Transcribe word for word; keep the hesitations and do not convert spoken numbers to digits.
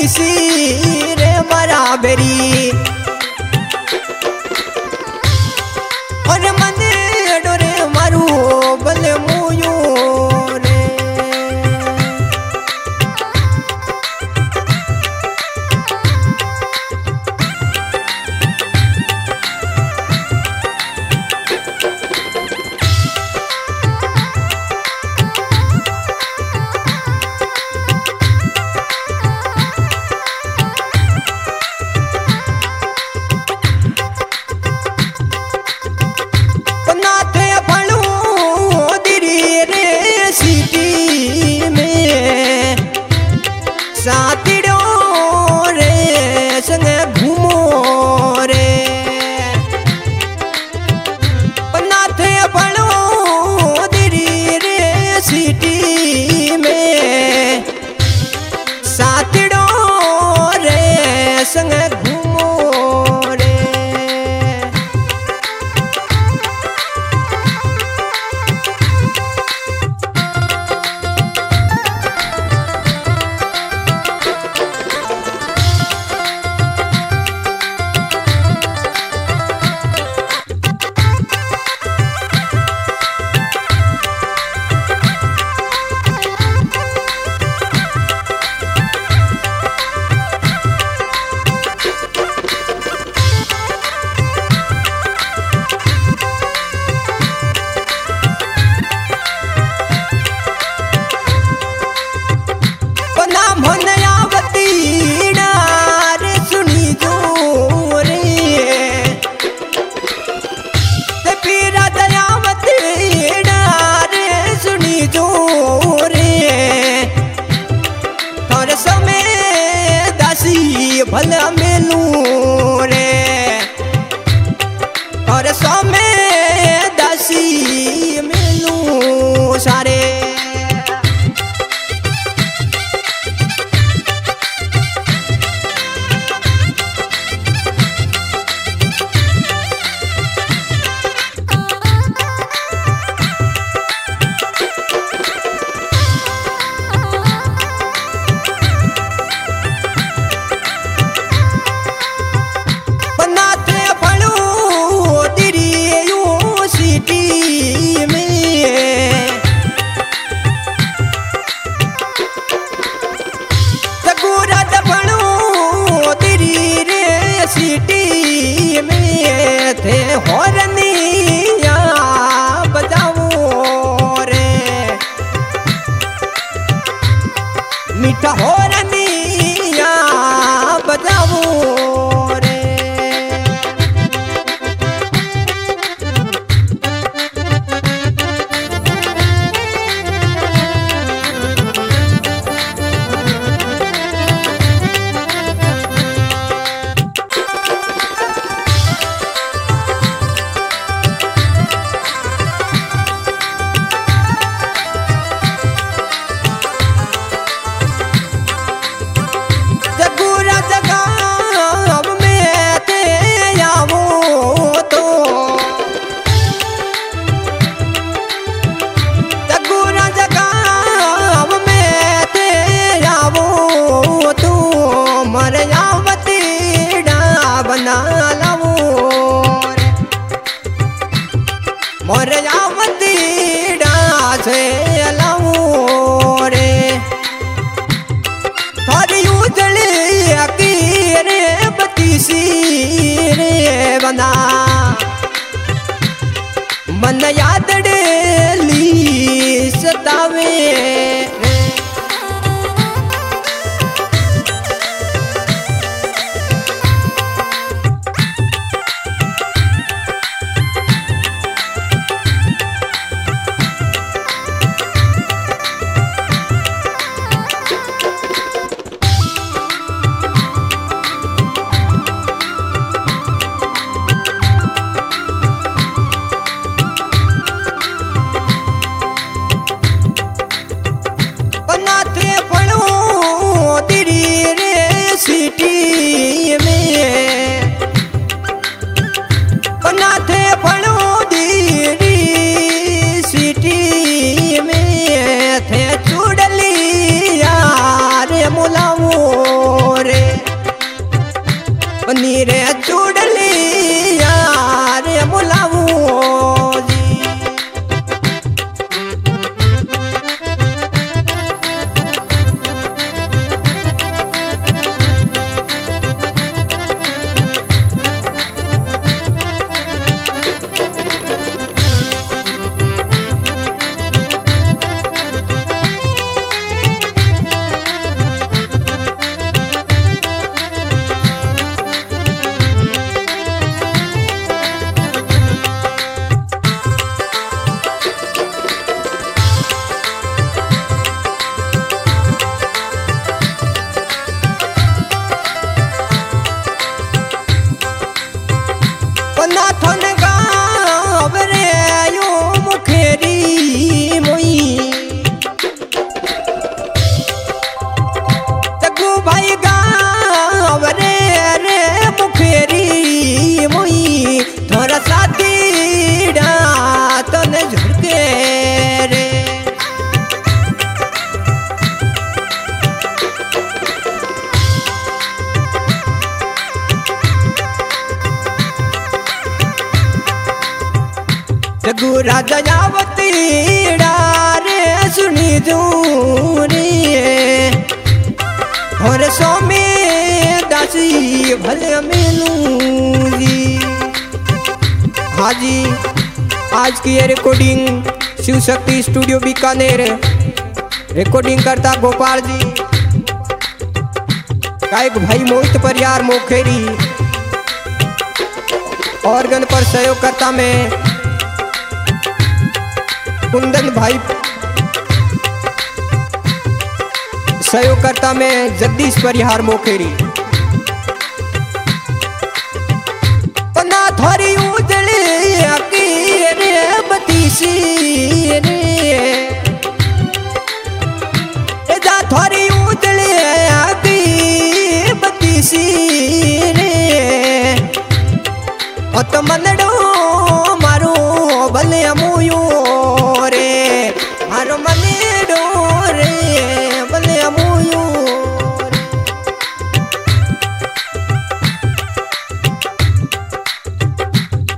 सी रे बराबरी और मन डोरे मारू बल मुयो रे सातिड़ो रे संग घूमो रे नाथे पड़ो दिरी रे सिटी में सातिड़ो रे संग घूमो रे भला मेलू रे और सौमे दासी मेलू सारे सिटी में थे होरनिया बजाओ रे मीठा होरनिया बजाओ रे जगू राजा यावतीड़ा रे सुनी जूरी और सोमे दासी भले मिलूंगी। हाँ जी, आज की ये recording Shiv Shakti studio Bikaner, recording करता गोपाल जी, गायक भाई मोहित परियार मोखेरी, ऑर्गन पर सहयोग करता मैं कुंदन भाई, सहयोग करता मैं जगदीश परिहार मोखेरी। ना थोड़ी उजली रे बतीसी रे, जा थोड़ी उजली बतीसी रे, और तो मन